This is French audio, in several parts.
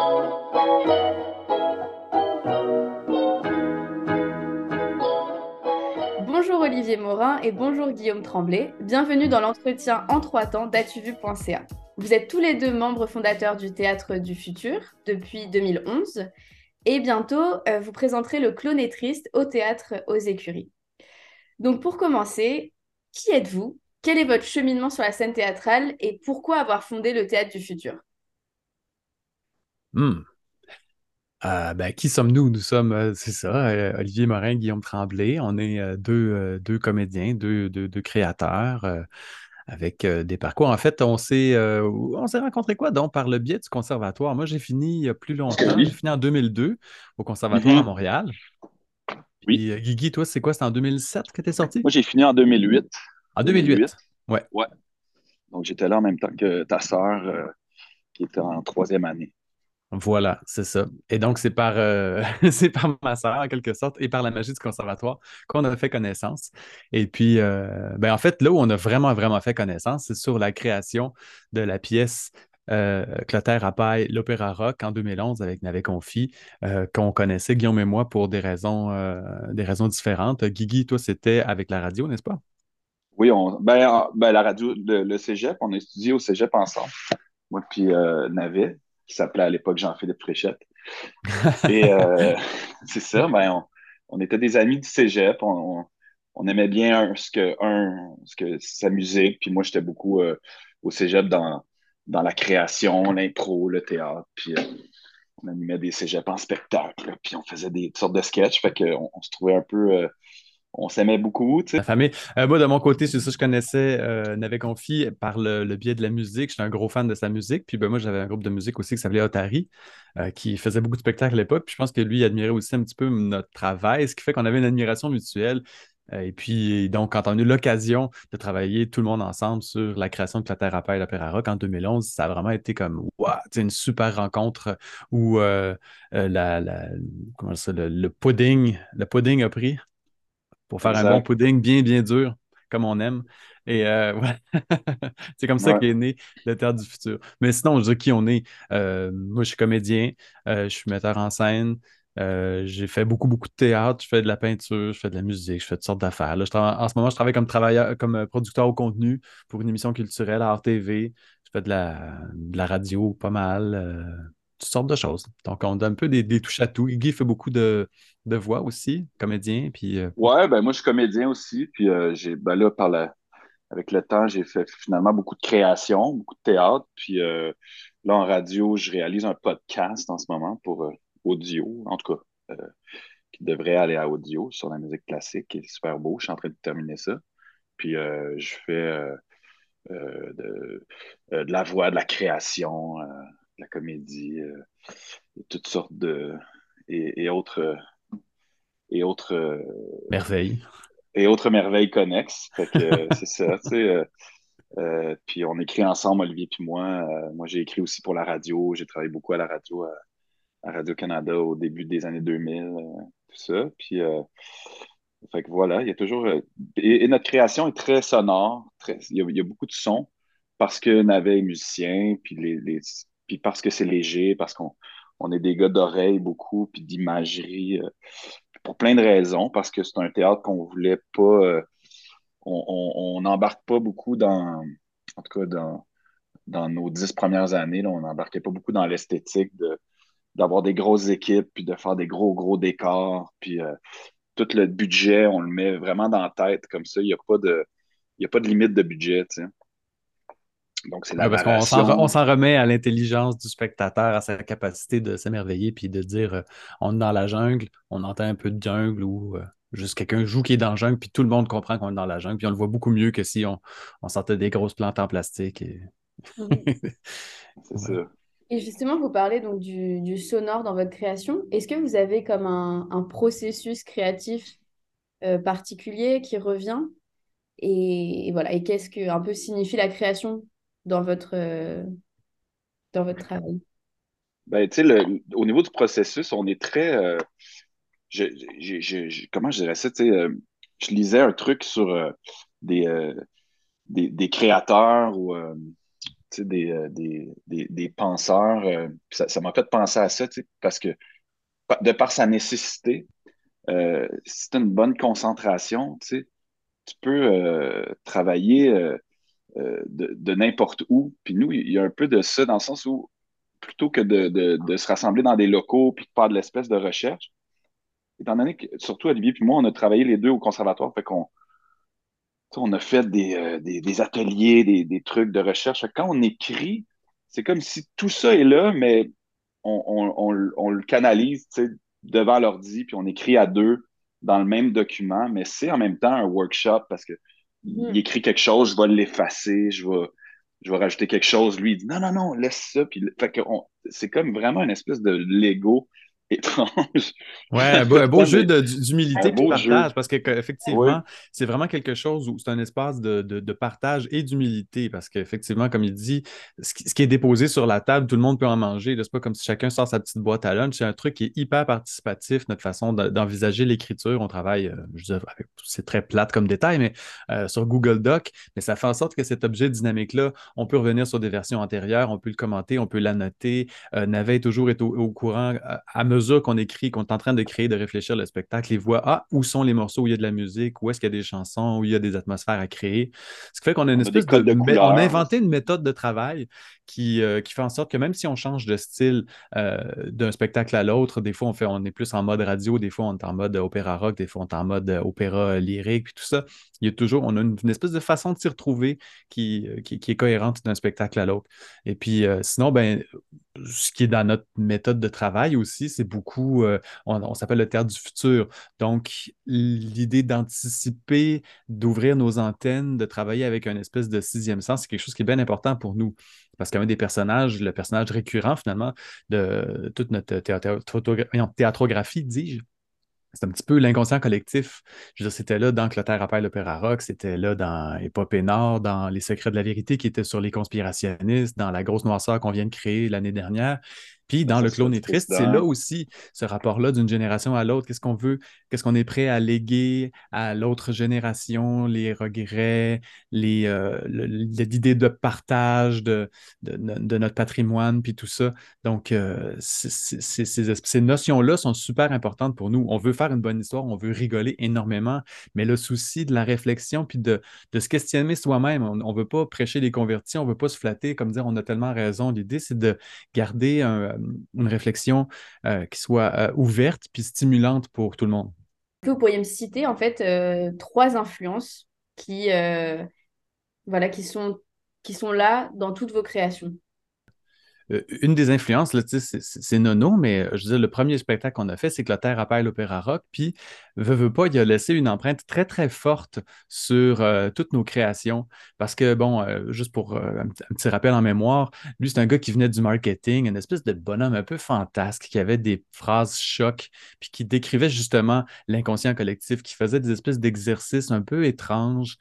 Bonjour Olivier Morin et bonjour Guillaume Tremblay. Bienvenue dans l'entretien en trois temps d'atuvu.ca. Vous êtes tous les deux membres fondateurs du Théâtre du Futur depuis 2011 et bientôt vous présenterez le Clown et Triste au théâtre aux Écuries. Donc pour commencer, qui êtes-vous? Quel est votre cheminement sur la scène théâtrale et pourquoi avoir fondé le Théâtre du Futur? Hmm. Ben, qui sommes-nous? Nous sommes, c'est ça, Olivier Morin, Guillaume Tremblay. On est deux comédiens, deux créateurs avec des parcours. En fait, on s'est rencontrés quoi donc par le biais du conservatoire? Moi, j'ai fini il y a plus longtemps. J'ai Oui. fini en 2002 au conservatoire à Mhm. Montréal. Oui. Puis Guigui, toi, c'est quoi? C'est en 2007 que tu es sorti? Moi, j'ai fini en 2008. En 2008. 2008. Ouais. Ouais. Donc, j'étais là en même temps que ta sœur, qui était en troisième année. Voilà, c'est ça. Et donc, c'est par, c'est par ma sœur, en quelque sorte, et par la magie du conservatoire qu'on a fait connaissance. Et puis, ben, en fait, là où on a vraiment, vraiment fait connaissance, c'est sur la création de la pièce Clotaire à paille, l'Opéra Rock en 2011 avec Navet Confi, qu'on connaissait, Guillaume et moi, pour des raisons différentes. Guigui, toi, c'était avec la radio, n'est-ce pas? Oui, la radio, le cégep, on a étudié au cégep ensemble. Moi, puis Navet, qui s'appelait à l'époque Jean-Philippe Fréchette. Et c'est ça, on était des amis du cégep. On aimait bien ce que sa musique. Puis moi, j'étais beaucoup au cégep dans la création, l'impro, le théâtre. Puis on animait des cégeps en spectacle, puis on faisait des sortes de sketchs, fait qu'on on se trouvait un peu, on s'aimait beaucoup, tu sais. La famille. Moi, de mon côté, c'est ça, je connaissais Navet Confi par le biais de la musique. J'étais un gros fan de sa musique. Puis ben, moi, j'avais un groupe de musique aussi qui s'appelait Otari, qui faisait beaucoup de spectacles à l'époque. Puis je pense que lui, il admirait aussi un petit peu notre travail, ce qui fait qu'on avait une admiration mutuelle. Et puis, donc, quand on a eu l'occasion de travailler tout le monde ensemble sur la création de Clotaire à Paille l'Opéra Rock en 2011, ça a vraiment été comme, wow, une super rencontre où comment ça, le pudding a pris pour faire un bon Exact. pudding bien, bien dur, comme on aime. Et ouais, c'est comme ça Ouais. qu'est né le Théâtre du Futur. Mais sinon, je dis qui on est. Moi, je suis comédien, je suis metteur en scène, j'ai fait beaucoup, beaucoup de théâtre, je fais de la peinture, je fais de la musique, je fais toutes sortes d'affaires. Là, en ce moment, je travaille comme travailleur, comme producteur au contenu pour une émission culturelle à RTV. Je fais de la radio pas mal, toutes sortes de choses. Donc, on donne un peu des touches à tout. Guy fait beaucoup de voix aussi, comédien, puis Ouais, ben moi, je suis comédien aussi, puis là, avec le temps, j'ai fait finalement beaucoup de création, beaucoup de théâtre, puis là, en radio, je réalise un podcast en ce moment pour audio, en tout cas, qui devrait aller à audio sur la musique classique, qui est super beau. Je suis en train de terminer ça. Puis je fais de la voix, de la création, de la comédie, toutes sortes et autres et autres merveille. et autres merveilles connexes. Fait que c'est ça, tu sais. Puis on écrit ensemble, Olivier puis moi. Moi, j'ai écrit aussi pour la radio. J'ai travaillé beaucoup à la radio, à Radio-Canada au début des années 2000, tout ça. Puis fait que voilà, il y a toujours. Et notre création est très sonore. Il y a beaucoup de sons parce que Navet est musicien, puis parce que c'est léger, parce qu'on est des gars d'oreille beaucoup, puis d'imagerie, pour plein de raisons, parce que c'est un théâtre qu'on voulait pas. On n'embarque pas beaucoup en tout cas, dans nos 10 premières années, là, on n'embarquait pas beaucoup dans l'esthétique d'avoir des grosses équipes, puis de faire des gros, gros décors, puis tout le budget, on le met vraiment dans la tête, comme ça, il y a pas de limite de budget, tu sais. Donc, c'est la Ouais, parce qu'on narration. s'en remet à l'intelligence du spectateur, à sa capacité de s'émerveiller, puis de dire on est dans la jungle, on entend un peu de jungle ou juste quelqu'un joue qui est dans la jungle, puis tout le monde comprend qu'on est dans la jungle, puis on le voit beaucoup mieux que si on sortait des grosses plantes en plastique. Mhm. C'est Voilà. ça. Et justement, vous parlez donc du sonore dans votre création. Est-ce que vous avez comme un processus créatif particulier qui revient? Et voilà, et qu'est-ce que un peu signifie la création dans dans votre travail? Ben, tu sais, au niveau du processus, on est très. je- Comment je dirais ça? Tu sais, je lisais un truc sur des créateurs ou tu sais, des penseurs. Puis ça m'a fait penser à ça, tu sais, parce que de par sa nécessité, si tu as une bonne concentration, tu sais, tu peux travailler de n'importe où. Puis nous, il y a un peu de ça dans le sens où plutôt que de se rassembler dans des locaux puis de faire de l'espèce de recherche, étant donné que, surtout Olivier puis moi, on a travaillé les deux au conservatoire, fait qu'on tu sais, on a fait des ateliers, des trucs de recherche. Fait que quand on écrit, c'est comme si tout ça est là, mais on le canalise, tu sais, devant l'ordi, puis on écrit à deux dans le même document, mais c'est en même temps un workshop parce que il Mhm. écrit quelque chose, je vais l'effacer, je vais rajouter quelque chose. Lui, il dit non, non, non, laisse ça. Puis, fait que c'est comme vraiment une espèce de Lego étrange. Ouais, En un même beau temps, jeu mais un d'humilité puis de beau partage, jeu. parce que Oui, effectivement, c'est vraiment quelque chose où c'est un espace de partage et d'humilité, parce qu'effectivement, comme il dit, ce qui est déposé sur la table, tout le monde peut en manger. Là, c'est pas comme si chacun sort sa petite boîte à lunch. C'est un truc qui est hyper participatif, notre façon d'envisager l'écriture. On travaille, je veux dire, c'est très plate comme détail, mais sur Google Doc, mais ça fait en sorte que cet objet dynamique-là, on peut revenir sur des versions antérieures, on peut le commenter, on peut l'annoter. Navet toujours est au courant à mesure qu'on écrit, qu'on est en train de créer, de réfléchir le spectacle, les voix, où sont les morceaux où il y a de la musique, où est-ce qu'il y a des chansons, où il y a des atmosphères à créer. Ce qui fait qu'on a une on a des espèce de... codes de On a couleurs inventé une aussi. méthode de travail qui fait en sorte que même si on change de style d'un spectacle à l'autre, des fois on est plus en mode radio, des fois on est en mode opéra rock, des fois on est en mode opéra lyrique, puis tout ça, on a une espèce de façon de s'y retrouver qui est cohérente d'un spectacle à l'autre. Et puis sinon, ben, ce qui est dans notre méthode de travail aussi, c'est beaucoup, on s'appelle le théâtre du futur. Donc, l'idée d'anticiper, d'ouvrir nos antennes, de travailler avec une espèce de sixième sens, c'est quelque chose qui est bien important pour nous. Parce qu'un des personnages, le personnage récurrent finalement de toute notre théâtrographie, dis-je, c'est un petit peu l'inconscient collectif. Je veux dire, c'était là dans Clotaire appelle l'opéra rock, c'était là dans Épopée Nord, dans Les secrets de la vérité qui étaient sur les conspirationnistes, dans La grosse noirceur qu'on vient de créer l'année dernière. Puis dans Le clone Assassinat est du triste, c'est là président. aussi ce rapport-là d'une génération à l'autre. Qu'est-ce qu'on veut, qu'est-ce qu'on est prêt à léguer à l'autre génération, les regrets, l'idée de partage de notre patrimoine, puis tout ça. Donc, ces notions-là sont super importantes pour nous. On veut faire une bonne histoire, on veut rigoler énormément, mais le souci de la réflexion puis de se questionner soi-même, on ne veut pas prêcher les convertis, on ne veut pas se flatter comme dire on a tellement raison. L'idée, c'est de garder une réflexion qui soit ouverte puis stimulante pour tout le monde. Que vous pourriez me citer en fait trois influences qui, voilà, qui sont là dans toutes vos créations? Une des influences, là, tu sais, c'est Nono, mais je veux dire, le premier spectacle qu'on a fait, c'est Clotaire appelle l'opéra rock, puis veut pas, il a laissé une empreinte très, très forte sur toutes nos créations, parce que, bon, juste pour un petit rappel en mémoire, lui, c'est un gars qui venait du marketing, une espèce de bonhomme un peu fantasque, qui avait des phrases chocs, puis qui décrivait justement l'inconscient collectif, qui faisait des espèces d'exercices un peu étranges,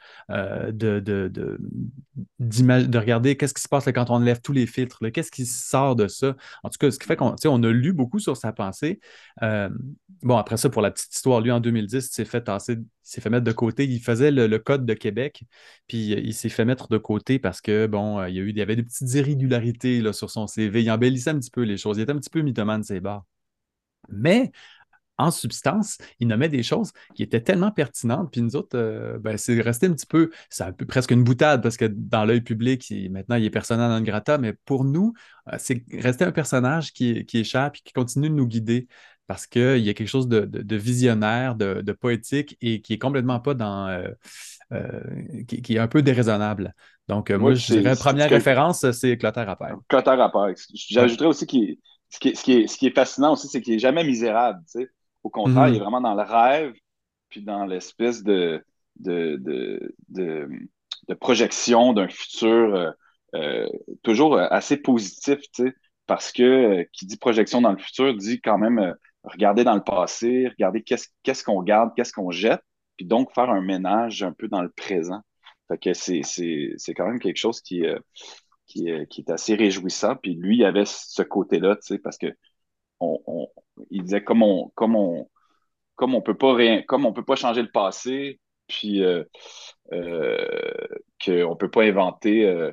de regarder qu'est-ce qui se passe là, quand on lève tous les filtres, là, qu'est-ce qui sort de ça. En tout cas, ce qui fait qu'on tu sais, on a lu beaucoup sur sa pensée. Euh, bon, après ça, pour la petite histoire, lui, en 2010, il s'est fait mettre de côté. Il faisait le Code de Québec, puis il s'est fait mettre de côté parce que, bon, il y avait des petites irrégularités là, sur son CV. Il embellissait un petit peu les choses. Il était un petit peu mythomane, c'est barres. Mais en substance, il nommait des choses qui étaient tellement pertinentes, puis nous autres, ben, c'est resté un petit peu, c'est un peu presque une boutade, parce que dans l'œil public, maintenant, il est persona non grata, mais pour nous, c'est resté un personnage qui échappe et qui continue de nous guider, parce qu'il y a quelque chose de visionnaire, de poétique, et qui est complètement pas euh, qui est un peu déraisonnable. Donc, Oui, moi, puis je dirais, c'est première référence, c'est Clotaire Appel. Clotaire rapport. Ouais. J'ajouterais aussi ce qui est fascinant aussi, c'est qu'il n'est jamais misérable. Tu sais. Au contraire, il est Mhm. vraiment dans le rêve, puis dans l'espèce de, de, de, de projection d'un futur euh, toujours assez positif, tu sais, parce que qui dit projection dans le futur dit quand même regarder dans le passé, regarder qu'est-ce qu'on garde, qu'est-ce qu'on jette, puis donc faire un ménage un peu dans le présent. Fait que c'est quand même quelque chose qui est assez réjouissant. Puis lui, il avait ce côté-là, tu sais, parce que on, on- il disait comme on peut pas rien, comme on peut pas changer le passé, puis euh, qu'on peut pas inventer.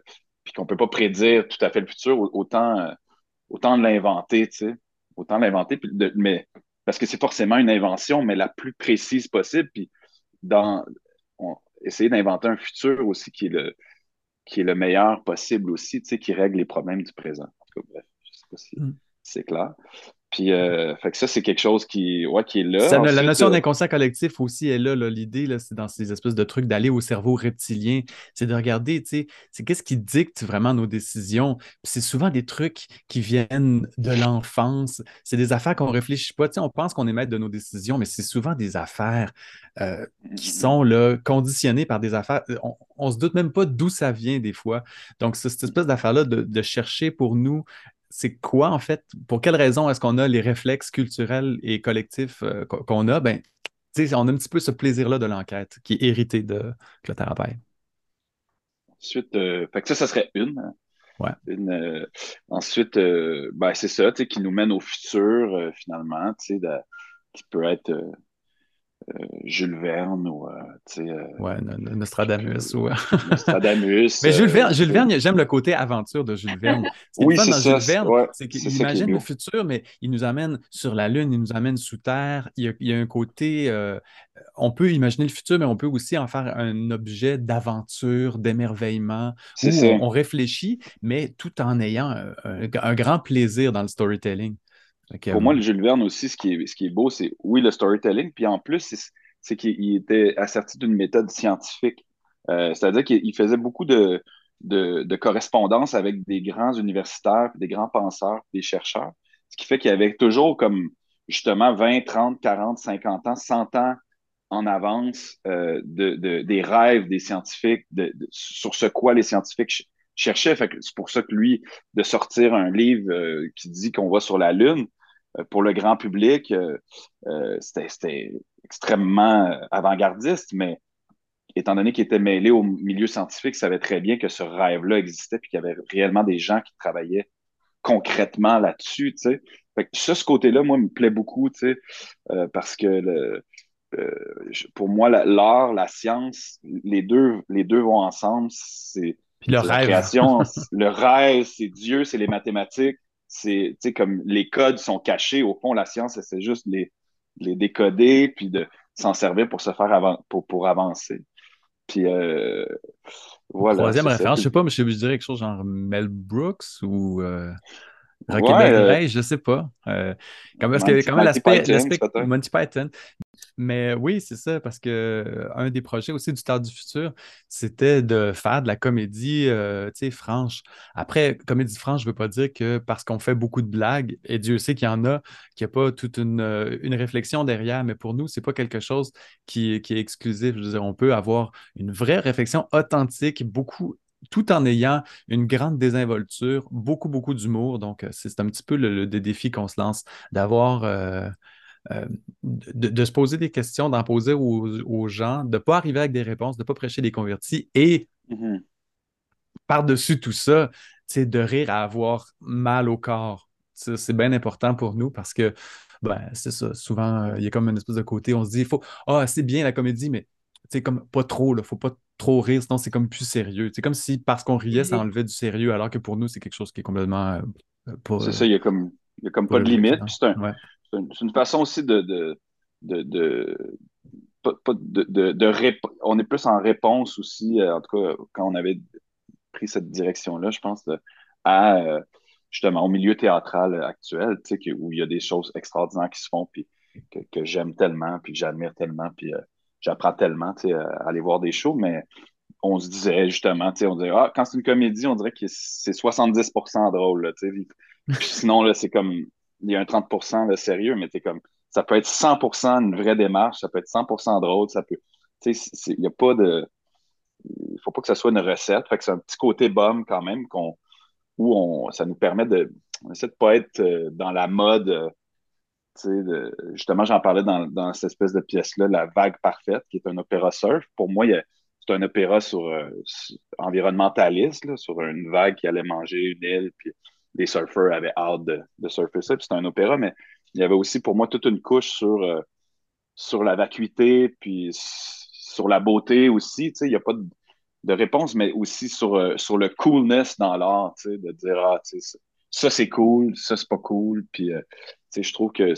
puis qu'on peut pas prédire tout à fait le futur, autant de l'inventer, tu sais. Autant de l'inventer, mais parce que c'est forcément une invention, mais la plus précise possible, puis dans essayer d'inventer un futur aussi qui est le meilleur possible aussi, tu sais, qui règle les problèmes du présent. En tout cas, bref, je sais pas si c'est clair. Puis, fait que ça, c'est quelque chose qui est là. La Ensuite, notion d'inconscient collectif aussi est là, là. L'idée, là, c'est dans ces espèces de trucs d'aller au cerveau reptilien, c'est de regarder, tu sais, c'est qu'est-ce qui dicte vraiment nos décisions. Puis c'est souvent des trucs qui viennent de l'enfance. C'est des affaires qu'on réfléchit pas. Tu sais, on pense qu'on est maître de nos décisions, mais c'est souvent des affaires qui sont là, conditionnées par des affaires. On se doute même pas d'où ça vient des fois. Donc, c'est cette espèce d'affaire-là de chercher pour nous c'est quoi, en fait, pour quelles raisons est-ce qu'on a les réflexes culturels et collectifs qu'on a? Ben, tu sais, on a un petit peu ce plaisir-là de l'enquête qui est hérité de Clotarabay. ensuite fait que ça serait Ouais. ensuite, ben, c'est ça, tu sais, qui nous mène au futur, finalement, tu sais, qui peut être Jules Verne ou, tu sais, Ouais, Nostradamus. Ou... Nostradamus, Mais Jules tu sais. Verne, j'aime le côté aventure de Jules Verne. Ce qui est le Oui, fun c'est dans ça, Jules Verne, ouais, c'est c'est ça qu'il qui est imagine le beau. futur, mais il nous amène sur la Lune, il nous amène sous Terre. Il y a un côté, on peut imaginer le futur, mais on peut aussi en faire un objet d'aventure, d'émerveillement, C'est où ça. on réfléchit, mais tout en ayant un grand plaisir dans le storytelling. Fait que, Pour moi, le Jules Verne aussi, ce qui est beau, c'est, oui, le storytelling, puis en plus, c'est qu'il était asserti d'une méthode scientifique. C'est-à-dire qu'il faisait beaucoup de correspondance avec des grands universitaires, des grands penseurs, des chercheurs, ce qui fait qu'il y avait toujours comme, justement, 20, 30, 40, 50 ans, 100 ans en avance des rêves des scientifiques, sur ce quoi les scientifiques cherchaient. Fait que c'est pour ça que lui, de sortir un livre qui dit qu'on va sur la Lune, pour le grand public, c'était extrêmement avant-gardiste, mais étant donné qu'il était mêlé au milieu scientifique, il savait très bien que ce rêve-là existait et qu'il y avait réellement des gens qui travaillaient concrètement là-dessus, tu sais. Fait que ça, ce côté-là, moi, me plaît beaucoup, tu sais, parce que pour moi, l'art, la science, les deux vont ensemble. puis le C'est la rêve. création, le rêve, c'est Dieu, c'est les mathématiques. C'est, tu sais, comme les codes sont cachés. Au fond, la science, c'est juste les décoder puis de s'en servir pour se faire pour avancer. Puis voilà, Troisième c'est ça. référence, je Puis, sais pas, mais je dirais quelque chose genre Mel Brooks ou ouais, Rocketberry, je sais pas. Est-ce que quand même Monty Python, l'aspect peut-être. Monty Python. Mais oui, c'est ça, parce que un des projets aussi du Tard du Futur, c'était de faire de la comédie, tu sais, franche. Après, comédie franche, je veux pas dire que parce qu'on fait beaucoup de blagues, et Dieu sait qu'il y en a, qu'il n'y a pas toute une réflexion derrière, mais pour nous, c'est pas quelque chose qui est exclusif. Je veux dire, on peut avoir une vraie réflexion authentique, beaucoup, tout en ayant une grande désinvolture, beaucoup, beaucoup d'humour. Donc, c'est un petit peu le défi qu'on se lance, d'avoir de se poser des questions, d'en poser aux gens, de ne pas arriver avec des réponses, de ne pas prêcher des convertis et Mhm. par-dessus tout ça, de rire à avoir mal au corps. Ça, c'est bien important pour nous parce que ben, c'est ça. Souvent, il y a comme une espèce de côté, on se dit, il faut, ah, c'est bien la comédie, mais comme pas trop, il ne faut pas trop rire, sinon c'est comme plus sérieux. C'est comme si parce qu'on riait, ça Mhm. enlevait du sérieux, alors que pour nous, c'est quelque chose qui est complètement pas, C'est ça, il y a comme pas de pas limite. évident. Puis Ouais. c'est une façon aussi de pas on est plus en réponse aussi, en tout cas, quand on avait pris cette direction-là, je pense, à justement au milieu théâtral actuel, tu sais, où il y a des choses extraordinaires qui se font, puis que j'aime tellement, puis que j'admire tellement, puis j'apprends tellement, tu sais, à aller voir des shows, mais on se disait justement, tu sais, on disait, ah, quand c'est une comédie, on dirait que c'est 70% drôle, là, tu sais. Puis sinon, là, c'est comme, il y a un 30% de sérieux, mais t'es comme, ça peut être 100% une vraie démarche, ça peut être 100% drôle, ça peut, tu sais, il n'y a pas de, il faut pas que ça soit une recette, fait que c'est un petit côté bum quand même, ça nous permet on essaie de pas être dans la mode, tu sais, justement, j'en parlais dans cette espèce de pièce-là, La Vague Parfaite, qui est un opéra surf. Pour moi, c'est un opéra environnementaliste, là, sur une vague qui allait manger une île, puis les surfeurs avaient hâte de surfer ça. Puis c'est un opéra, mais il y avait aussi pour moi toute une couche sur la vacuité, puis sur la beauté aussi. Tu sais, il y a pas de, de réponse, mais aussi sur le coolness dans l'art, tu sais, de dire, ah, tu sais, ça c'est cool, ça c'est pas cool. Puis, tu sais, je trouve que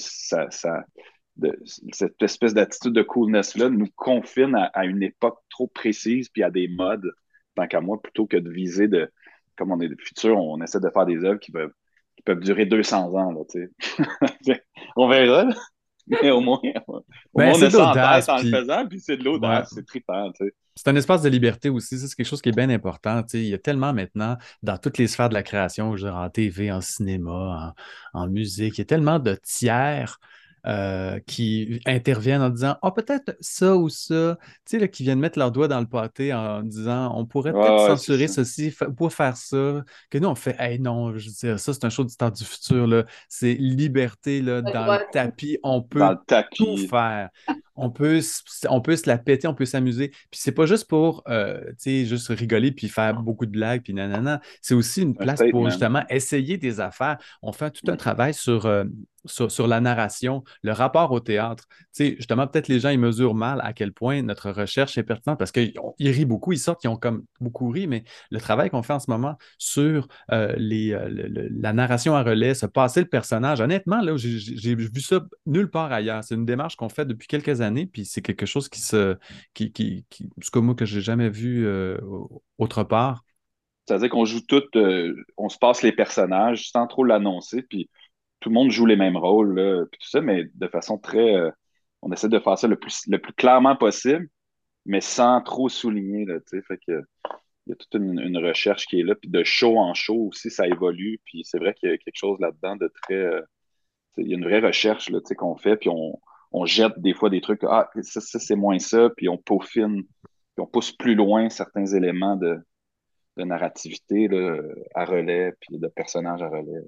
cette espèce d'attitude de coolness-là nous confine à une époque trop précise puis à des modes, tant qu'à moi, plutôt que de viser comme on est de futur, on essaie de faire des œuvres qui peuvent durer 200 ans, là, tu sais. On verra, là. Mais au moins, on C'est a de ça en tête l'audace, en le puis faisant, puis c'est de ouais. l'audace, c'est trippant, tu sais. C'est un espace de liberté aussi, ça, c'est quelque chose qui est bien important. Tu sais, il y a tellement maintenant, dans toutes les sphères de la création, je veux dire, en TV, en cinéma, en musique, il y a tellement de tiers qui interviennent en disant ah, peut-être ça ou ça, tu sais, là, qui viennent mettre leur doigt dans le pâté en disant on pourrait peut-être Ouais, ouais, c'est censurer ça. ceci pour faire ça. Que nous, on fait hey, non, je veux dire, ça, c'est un show du temps du futur, là. C'est liberté là, La dans le droite. tapis, on Dans peut le tout tapis, faire. On peut se la péter, on peut s'amuser. Puis c'est pas juste pour, tu sais, juste rigoler puis faire beaucoup de blagues puis nanana. C'est aussi une un place pour statement. justement essayer des affaires. On fait tout un travail sur la narration, le rapport au théâtre. Tu sais, justement, peut-être les gens, ils mesurent mal à quel point notre recherche est pertinente parce qu'ils rient beaucoup, ils sortent, ils ont comme beaucoup ri, mais le travail qu'on fait en ce moment sur la narration à relais, se passer le personnage, honnêtement, là, j'ai vu ça nulle part ailleurs. C'est une démarche qu'on fait depuis quelques années, puis c'est quelque chose c'est comme moi que j'ai jamais vu autre part. C'est-à-dire qu'on joue on se passe les personnages sans trop l'annoncer, puis tout le monde joue les mêmes rôles, là, puis tout ça, mais de façon on essaie de faire ça le plus clairement possible, mais sans trop souligner, là, tu sais, fait que il y a toute une recherche qui est là, puis de show en show aussi, ça évolue, puis c'est vrai qu'il y a quelque chose là-dedans de très, il y a une vraie recherche, là, tu sais, qu'on fait, puis on jette des fois des trucs, ah, ça, c'est moins ça, puis on peaufine, puis on pousse plus loin certains éléments de narrativité là, à relais, puis de personnages à relais.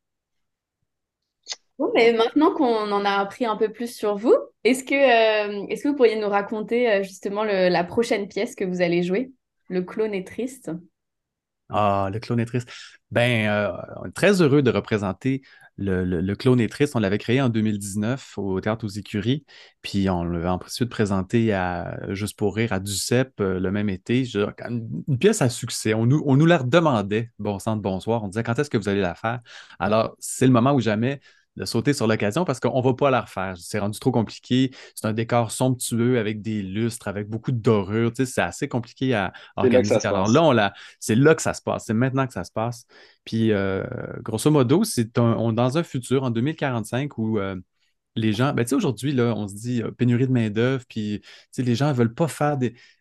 Bon, mais maintenant qu'on en a appris un peu plus sur vous, est-ce que vous pourriez nous raconter justement la prochaine pièce que vous allez jouer? Le clone est triste. Ah, le clown est triste. On est très heureux de représenter le clown est triste. On l'avait créé en 2019 au Théâtre aux Écuries, puis on l'avait ensuite présenté à Juste pour rire à Duceppe le même été. Une pièce à succès. On nous la redemandait, bon sang de bonsoir. On disait quand est-ce que vous allez la faire? Alors, c'est le moment ou jamais de sauter sur l'occasion parce qu'on ne va pas la refaire. C'est rendu trop compliqué. C'est un décor somptueux avec des lustres, avec beaucoup de dorures. Tu sais, c'est assez compliqué à C'est là que organiser. ça se Alors là, passe. c'est là que ça se passe. C'est maintenant que ça se passe. Puis, grosso modo, dans un futur, en 2045, où les gens, ben, tu sais, aujourd'hui, là, on se dit pénurie de main-d'œuvre, puis, tu sais, les gens ne veulent pas faire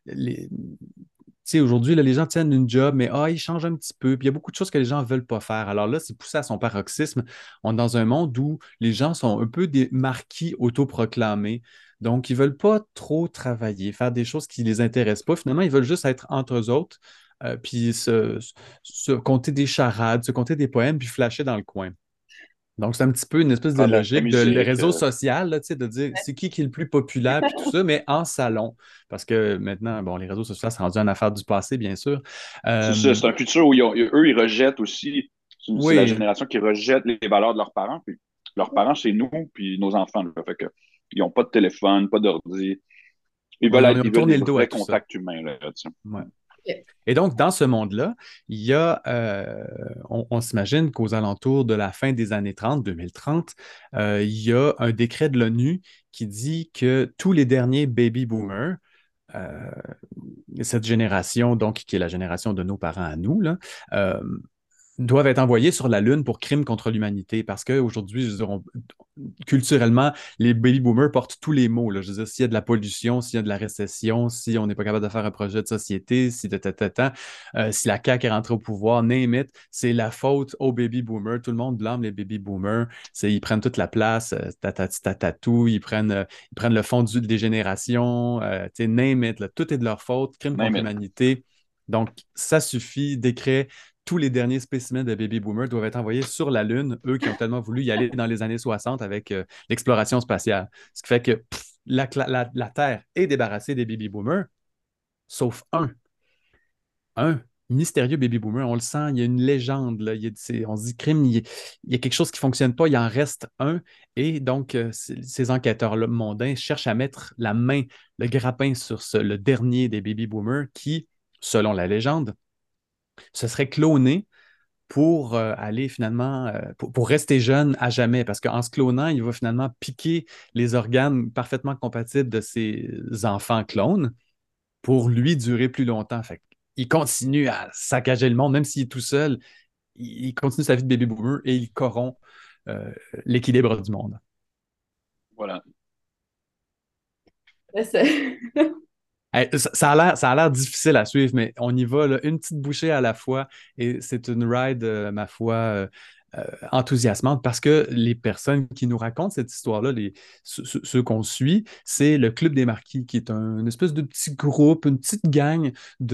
tu sais, aujourd'hui, là, les gens tiennent une job, mais ils changent un petit peu. Puis il y a beaucoup de choses que les gens ne veulent pas faire. Alors là, c'est poussé à son paroxysme. On est dans un monde où les gens sont un peu des marquis autoproclamés. Donc, ils ne veulent pas trop travailler, faire des choses qui ne les intéressent pas. Finalement, ils veulent juste être entre eux autres, puis se conter des charades, se conter des poèmes, puis flasher dans le coin. Donc, c'est un petit peu une espèce de Faire de la logique de le musique. réseau social, là, tu sais, de dire c'est qui est le plus populaire, puis tout ça, mais en salon. Parce que maintenant, bon, les réseaux sociaux, c'est rendu une affaire du passé, bien sûr. C'est ça, Euh, c'est un futur où eux, ils rejettent aussi. C'est la oui, génération qui rejette les valeurs de leurs parents. Puis leurs parents, c'est nous, puis nos enfants. Là. Fait que, ils n'ont pas de téléphone, pas d'ordi. ils ont Ils veulent tourné des le dos à vrais tout ça. contacts humains là-dessus. Ouais. Ok. Et donc, dans ce monde-là, il y a, on s'imagine qu'aux alentours de la fin des années 30, 2030, il y a un décret de l'ONU qui dit que tous les derniers baby boomers, euh, cette génération, donc, qui est la génération de nos parents à nous, là, euh, doivent être envoyés sur la Lune pour crimes contre l'humanité. Parce qu'aujourd'hui, je veux dire, culturellement, les baby boomers portent tous les maux. Là. Je veux dire, s'il y a de la pollution, s'il y a de la récession, si on n'est pas capable de faire un projet de société, si la CAQ est rentrée au pouvoir, name it, c'est la faute aux baby boomers. Tout le monde blâme les baby boomers. Ils prennent toute la place, tatati tatatou, ils prennent le fond des générations, name it, là. Tout est de leur faute, crime contre Name it. l'humanité. Donc, ça suffit, décret tous les derniers spécimens de baby boomers doivent être envoyés sur la Lune, eux qui ont tellement voulu y aller dans les années 60 avec l'exploration spatiale. Ce qui fait que la Terre est débarrassée des baby boomers, sauf un mystérieux baby boomer. On le sent, il y a une légende, là. On se dit crime, il y a quelque chose qui ne fonctionne pas, il en reste un. Et donc, ces enquêteurs-là mondains cherchent à mettre la main, le grappin sur le dernier des baby boomers qui selon la légende, se serait cloné pour aller finalement, pour rester jeune à jamais, parce qu'en se clonant, il va finalement piquer les organes parfaitement compatibles de ses enfants clones pour lui durer plus longtemps. Fait il continue à saccager le monde, même s'il est tout seul, il continue sa vie de baby boomer et il corrompt euh, l'équilibre du monde. Voilà. Ouais, c'est- Hey, ça a l'air difficile à suivre, mais on y va là, une petite bouchée à la fois et c'est une ride, ma foi, enthousiasmante parce que les personnes qui nous racontent cette histoire-là, ceux qu'on suit, c'est le Club des Marquis, qui est une espèce de petit groupe, une petite gang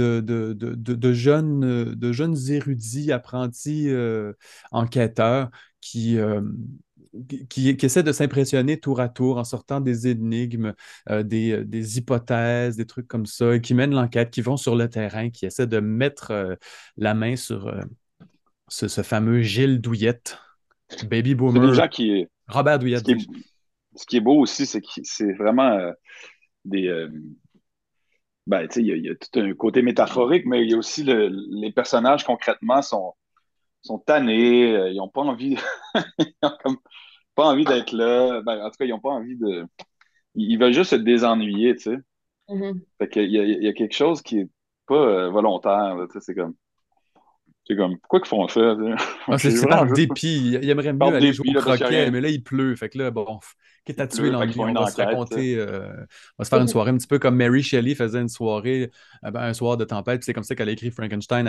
de jeunes érudits, apprentis enquêteurs qui, euh, qui essaient de s'impressionner tour à tour en sortant des énigmes des hypothèses, des trucs comme ça, et qui mènent l'enquête, qui vont sur le terrain, qui essaient de mettre la main sur ce fameux Gilles Douillette, baby C'est des boomer, gens qui. Robert Ce Douillette, qui dis-je. est, ce qui est beau aussi, c'est que c'est vraiment des. Ben, tu sais, il y a tout un côté métaphorique, mais il y a aussi les personnages concrètement sont tannés, ils n'ont pas envie, ils ont comme pas envie d'être là. Ben, en tout cas, ils n'ont pas envie de. Ils veulent juste se désennuyer, tu sais. Mhm. Fait qu'il y a quelque chose qui est pas volontaire, là, tu sais, c'est comme, pourquoi ils font ça, tu sais? Ah, c'est C'est c'est par vraiment juste dépit. Il aimerait mieux par aller jouer dépit, au là, parce qu'il y a croquet, rien, mais là, il pleut. Fait que là, bon, quitte il à tuer pleut, fait qu'ils l'ennui, font on une va se enquête, tu sais. raconter, on va se faire une soirée un petit peu comme Mary Shelley faisait une soirée, un soir de tempête. Puis c'est comme ça qu'elle a écrit Frankenstein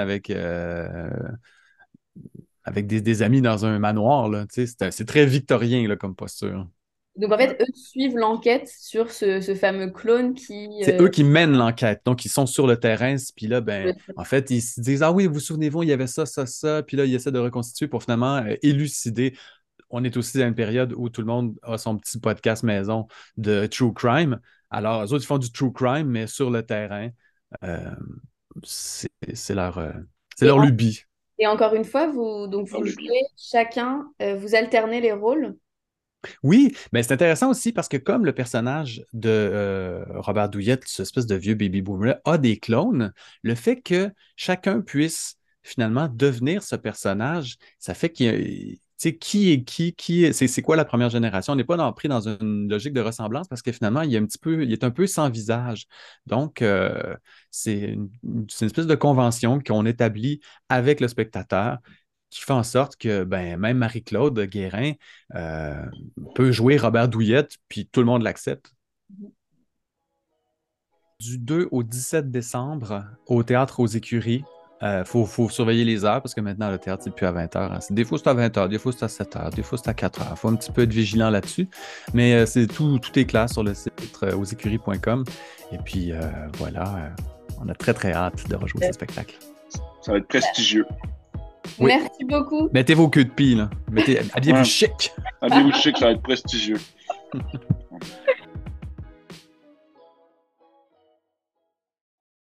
avec des amis dans un manoir, là. Tu sais, c'est très victorien, là, comme posture. Donc en Ouais. fait, eux suivent l'enquête sur ce fameux clone qui... C'est eux qui mènent l'enquête. Donc, ils sont sur le terrain. Puis là, ben, le- en fait, ils se disent, ah oui, vous souvenez-vous, il y avait ça, ça, ça. Puis là, ils essaient de reconstituer pour finalement élucider. On est aussi à une période où tout le monde a son petit podcast maison de true crime. Alors, eux autres, ils font du true crime, mais sur le terrain. Euh, c'est c'est Et, leur lubie. et encore une fois, donc Dans vous le bio. jouez chacun, vous alternez les rôles. Oui, mais c'est intéressant aussi parce que comme le personnage de Robert Douillette, cette espèce de vieux baby boomer, a des clones, le fait que chacun puisse finalement devenir ce personnage, ça fait qu'il y a, tu sais, c'est quoi la première génération? On n'est pas pris dans une logique de ressemblance parce que finalement, il est un peu sans visage. Donc, c'est une espèce de convention qu'on établit avec le spectateur qui fait en sorte que ben, même Marie-Claude Guérin euh, peut jouer Robert Douillette, puis tout le monde l'accepte. Du 2 au 17 décembre, au Théâtre aux Écuries, faut surveiller les heures parce que maintenant, le théâtre, c'est plus à 20 heures. Hein. Des fois, c'est à 20 heures, des fois, c'est à 7 heures, des fois, c'est à 4 heures. Il faut un petit peu être vigilant là-dessus. Mais tout est clair sur le site ausécuries.com. Et puis, voilà, on a très, très hâte de rejouer ce spectacle. Ça va être prestigieux. Oui. Merci beaucoup. Mettez vos queues de pie, là. Habillez-vous Ouais. chic. Habillez-vous chic, ça va être prestigieux.